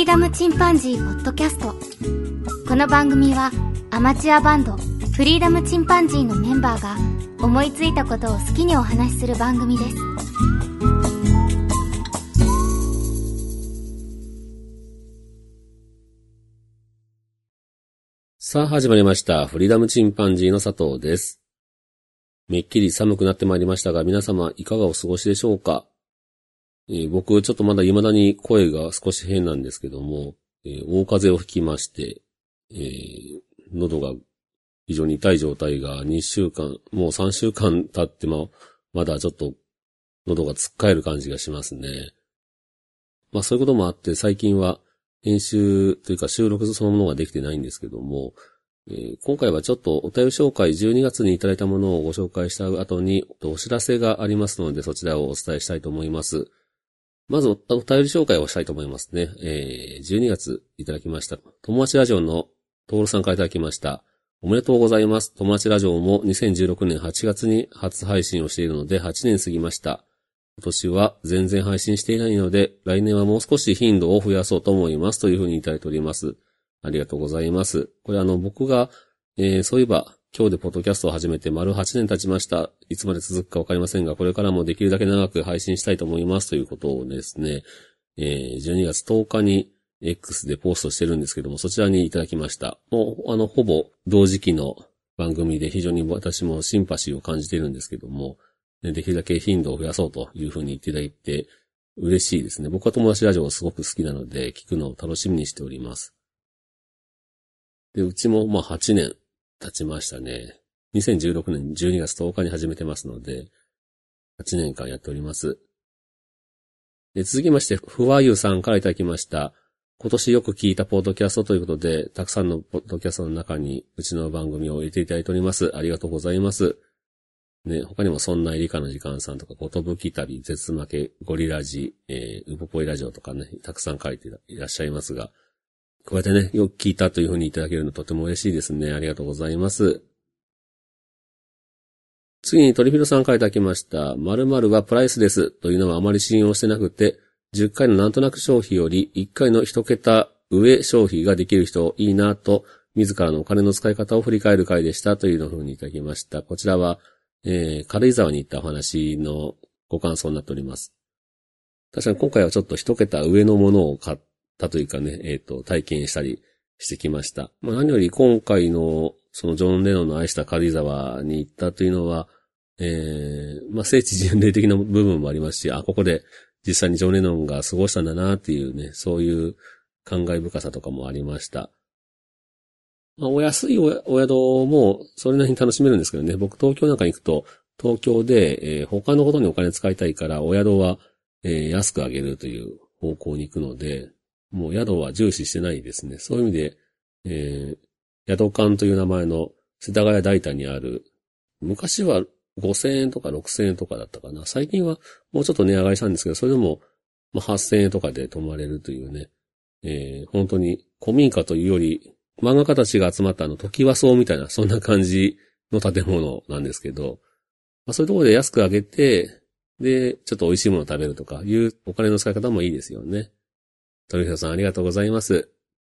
ダムチンパンジーポッドキャスト。この番組はアマチュアバンドフリーダムチンパンジーのメンバーが思いついたことを好きにお話しする番組です。 さあ始まりました。フリーダムチンパンジーの佐藤です。めっきり寒くなってまいりましたが、皆様いかがお過ごしでしょうか。僕ちょっとまだ未だに声が少し変なんですけども、大風邪をひきまして、喉が非常に痛い状態が2週間、もう3週間経っても、まだちょっと喉がつっかえる感じがしますね。まあそういうこともあって最近は編集というか収録そのものができてないんですけども、今回はちょっとお便り紹介12月にいただいたものをご紹介した後にお知らせがありますのでそちらをお伝えしたいと思います。まずお便り紹介をしたいと思いますね。12月いただきました。友達ラジオのトールさんからいただきました。おめでとうございます。友達ラジオも2016年8月に初配信をしているので8年過ぎました。今年は全然配信していないので、来年はもう少し頻度を増やそうと思いますというふうにいただいております。ありがとうございます。これ僕が、そういえば今日でポッドキャストを始めて丸8年経ちました。いつまで続くかわかりませんが、これからもできるだけ長く配信したいと思いますということをですね、12月10日に X でポストしてるんですけども、そちらにいただきました。もうほぼ同時期の番組で非常に私もシンパシーを感じているんですけども、できるだけ頻度を増やそうというふうに言っていただいて嬉しいですね。僕は友達ラジオがすごく好きなので聞くのを楽しみにしております。で、うちも8年経ちましたね。2016年12月10日に始めてますので、8年間やっております。で、続きまして、ふわゆさんからいただきました。今年よく聞いたポッドキャストということで、たくさんのポッドキャストの中にうちの番組を入れていただいております。ありがとうございます。ね、他にもそんな理科の時間さんとか、ことぶき旅、絶負け、ゴリラジ、ウポポイラジオとかね、たくさん書いていらっしゃいますが、こうやってね、よく聞いたというふうにいただけるのとても嬉しいですね。ありがとうございます。次にトリフィルさんからいただきました。〇〇はプライスレスというのはあまり信用してなくて、10回のなんとなく消費より1回の1桁上消費ができる人いいなと、自らのお金の使い方を振り返る回でしたというのをふうにいただきました。こちらは、軽井沢に行ったお話のご感想になっております。確かに今回はちょっと1桁上のものを買ったというかね、体験したりしてきました。何より今回のそのジョン・レノンの愛した軽井沢に行ったというのは、聖地巡礼的な部分もありますし、ここで実際にジョン・レノンが過ごしたんだなっていうね、そういう感慨深さとかもありました。お安いお宿もそれなりに楽しめるんですけどね、僕東京なんかに行くと、東京で、他のことにお金使いたいから、お宿は、安くあげるという方向に行くので、もう宿は重視してないですね。そういう意味で、宿館という名前の世田谷代田にある、昔は5000円とか6000円とかだったかな。最近はもうちょっと値上がりしたんですけど、それでも8000円とかで泊まれるというね、本当に古民家というより、漫画家たちが集まったトキワ荘みたいな、そんな感じの建物なんですけど、そういうところで安くあげて、で、ちょっと美味しいものを食べるとかいうお金の使い方もいいですよね。トリフィドさんありがとうございます。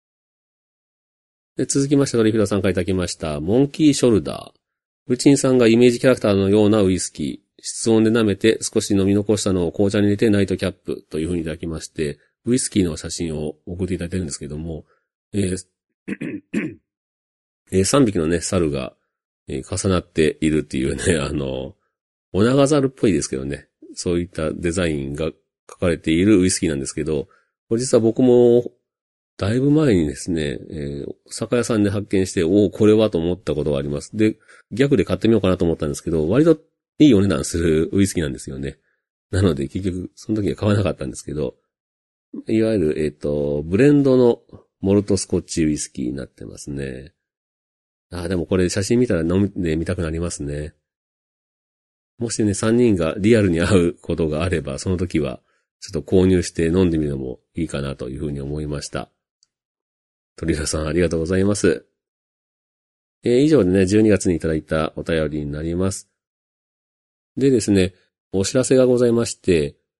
で、続きましてトリフィドさんからいただきました。モンキーショルダー。ルチンさんがイメージキャラクターのようなウイスキー。室温で舐めて少し飲み残したのを紅茶に入れてナイトキャップという風にいただきまして、ウイスキーの写真を送っていただいてるんですけども、3匹のね、猿が、重なっているっていうね、オナガザルっぽいですけどね、そういったデザインが書かれているウイスキーなんですけど、これ実は僕もだいぶ前にですね、酒屋さんで発見して、これはと思ったことがあります。で、逆で買ってみようかなと思ったんですけど、割といいお値段するウイスキーなんですよね。なので結局その時は買わなかったんですけど、いわゆる、ブレンドのモルトスコッチウイスキーになってますね。でもこれ写真見たら飲んでみたくなりますね。もしね、3人がリアルに会うことがあれば、その時はちょっと購入して飲んでみるのもいいかなというふうに思いました。鳥田さんありがとうございます。以上でね、12月にいただいたお便りになります。でですね、お知らせがございまして、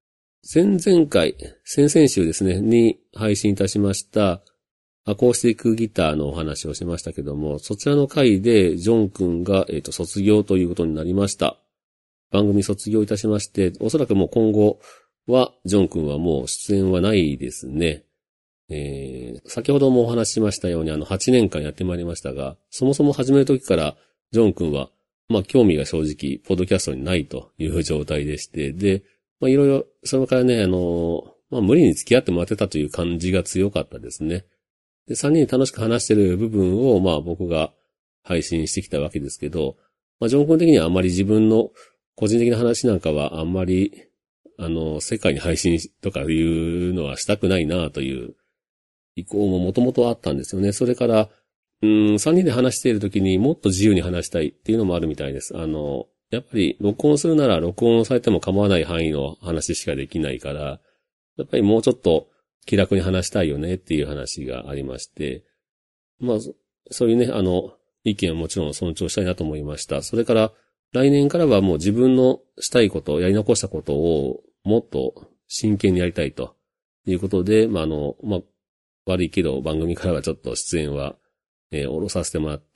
前々回、先々週ですね、に配信いたしましたアコースティックギターのお話をしましたけども、そちらの回でジョン君が、卒業ということになりました。番組卒業いたしまして、おそらくもう今後はジョン君はもう出演はないですね。先ほどもお話ししましたように8年間やってまいりましたが、そもそも始める時からジョン君は興味が正直ポッドキャストにないという状態でして、で、いろいろそれからね無理に付き合ってもらってたという感じが強かったですね。で、3人で楽しく話してる部分を僕が配信してきたわけですけど、ジョン君的にはあんまり自分の個人的な話なんかはあんまり世界に配信とかいうのはしたくないなという意向ももともとあったんですよね。それから、3人で話しているときにもっと自由に話したいっていうのもあるみたいです。やっぱり録音するなら録音されても構わない範囲の話しかできないから、やっぱりもうちょっと気楽に話したいよねっていう話がありまして、そういうね、意見はもちろん尊重したいなと思いました。それから来年からはもう自分のしたいこと、やり残したことをもっと真剣にやりたいということで、悪いけど番組からはちょっと出演は、下ろさせてもらって、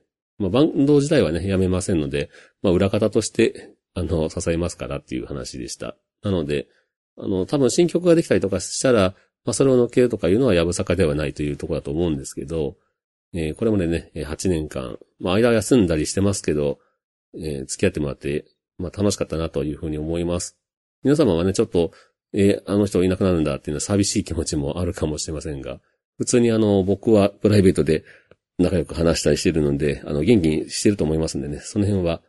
バンド自体はね、やめませんので、裏方として、支えますからっていう話でした。なので、多分新曲ができたりとかしたら、それを乗っけるとかいうのはやぶさかではないというところだと思うんですけど、これまでね、8年間、間休んだりしてますけど、付き合ってもらって、楽しかったなというふうに思います。皆様はね、ちょっと、あの人いなくなるんだっていうのは寂しい気持ちもあるかもしれませんが、普通に僕はプライベートで仲良く話したりしてるので、元気にしてると思いますんでね、その辺は、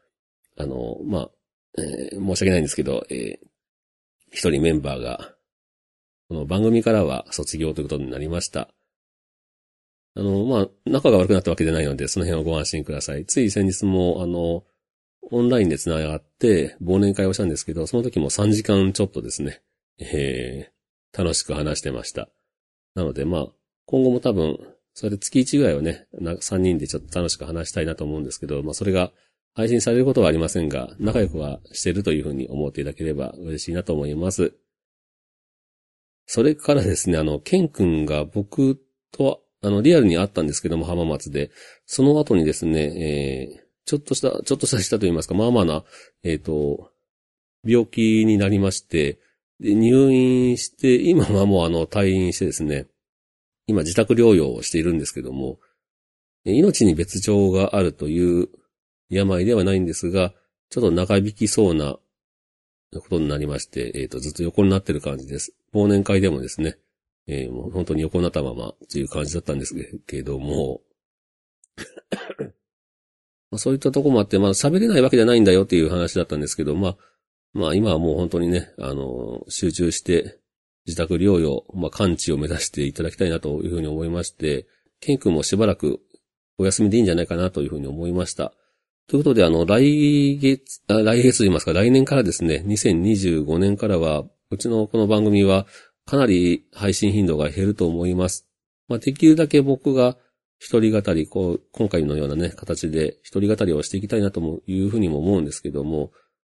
申し訳ないんですけど、一人メンバーが、この番組からは卒業ということになりました。仲が悪くなったわけじゃないので、その辺はご安心ください。つい先日も、オンラインで繋がって忘年会をしたんですけど、その時も3時間ちょっとですね、楽しく話してました。なので今後も多分、それで月1ぐらいはね、3人でちょっと楽しく話したいなと思うんですけど、それが配信されることはありませんが、仲良くはしてるというふうに思っていただければ嬉しいなと思います。それからですね、ケン君が僕とリアルに会ったんですけども、浜松で、その後にですね、ちょっとしたと言いますか、な、病気になりまして、で、入院して、今はもう退院してですね、今自宅療養をしているんですけども、命に別状があるという病ではないんですが、ちょっと長引きそうなことになりまして、ずっと横になってる感じです。忘年会でもですね、もう本当に横になったままという感じだったんですけども、そういったとこもあって、喋れないわけじゃないんだよっていう話だったんですけど、今はもう本当にね、集中して自宅療養、完治を目指していただきたいなというふうに思いまして、ケン君もしばらくお休みでいいんじゃないかなというふうに思いました。ということで、来月と言いますか、来年からですね、2025年からは、うちのこの番組はかなり配信頻度が減ると思います。できるだけ僕が一人語り、今回のようなね、形で一人語りをしていきたいなというふうにも思うんですけども、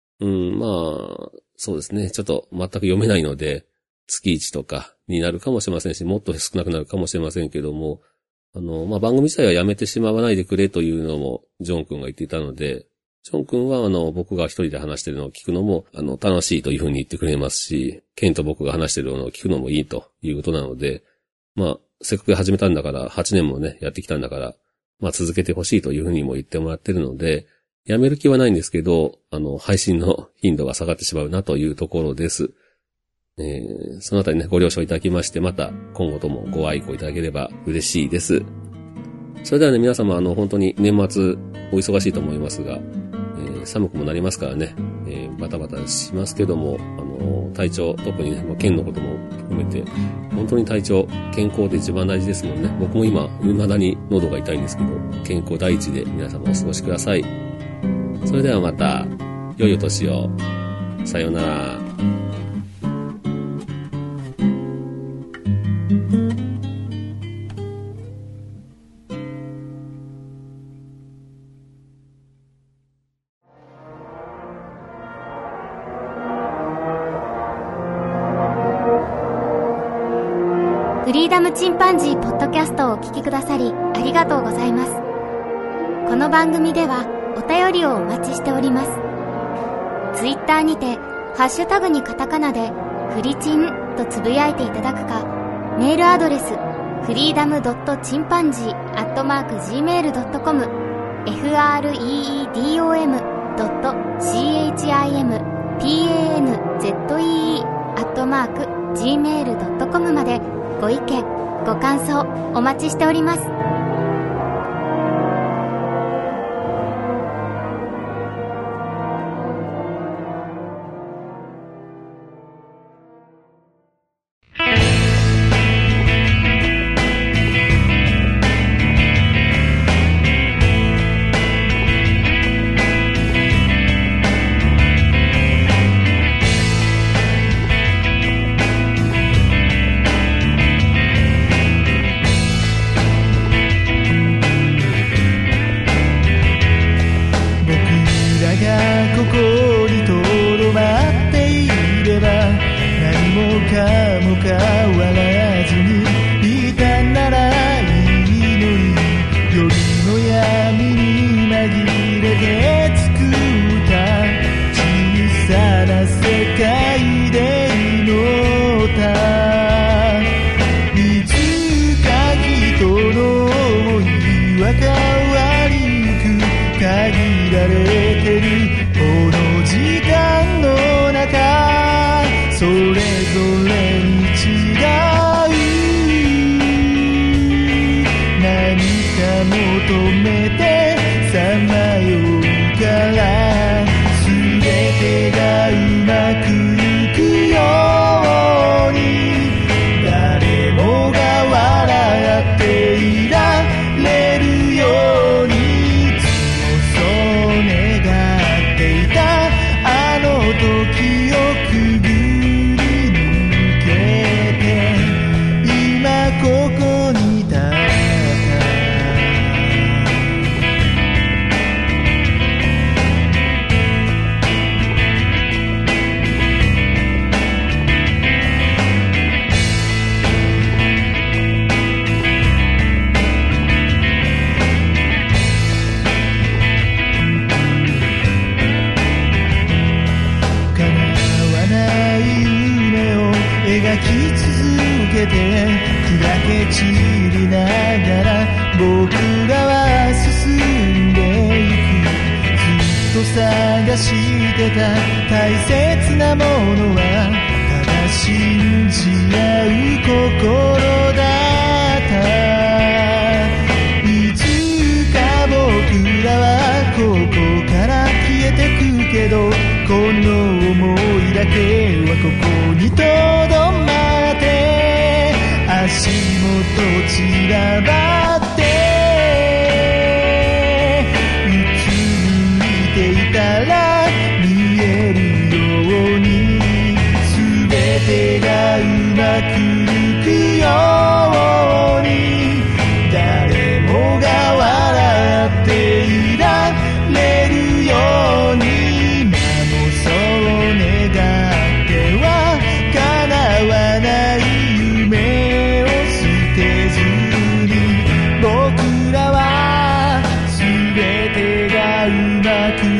そうですね、ちょっと全く読めないので、月1とかになるかもしれませんし、もっと少なくなるかもしれませんけども、番組自体はやめてしまわないでくれというのも、ジョン君が言っていたので、ジョン君は僕が一人で話しているのを聞くのも、楽しいというふうに言ってくれますし、ケンと僕が話しているのを聞くのもいいということなので、せっかく始めたんだから、8年もね、やってきたんだから、続けてほしいというふうにも言ってもらってるので、やめる気はないんですけど、配信の頻度が下がってしまうなというところです。そのあたりね、ご了承いただきまして、また今後ともご愛顧いただければ嬉しいです。それではね、皆様本当に年末お忙しいと思いますが、寒くもなりますからね、バタバタしますけども、体調、特にね、県のことも含めて、本当に体調、健康で一番大事ですもんね。僕も今、未だに喉が痛いんですけど、健康第一で皆様お過ごしください。それではまた、良いお年を。さようなら。 ーダムチンパンジーポッドキャストをお聞きくださりありがとうございます。この番組ではお便りをお待ちしております。ツイッターにてハッシュタグにカタカナでフリチンとつぶやいていただくか、メールアドレスfreedom.chimpanzee@gmail.com freedom.chimpanzee@gmail.com までご意見ご感想お待ちしております。 探してた大切なものはただ信じ合う心だった。いつか僕らはここから消えてくけど、この想いだけはここにとどまって足元散らばって見えるように全てがうまくいくように、誰もが笑っていられるように、今もそう願っては叶わない夢を捨てずに、僕らは全てがうまく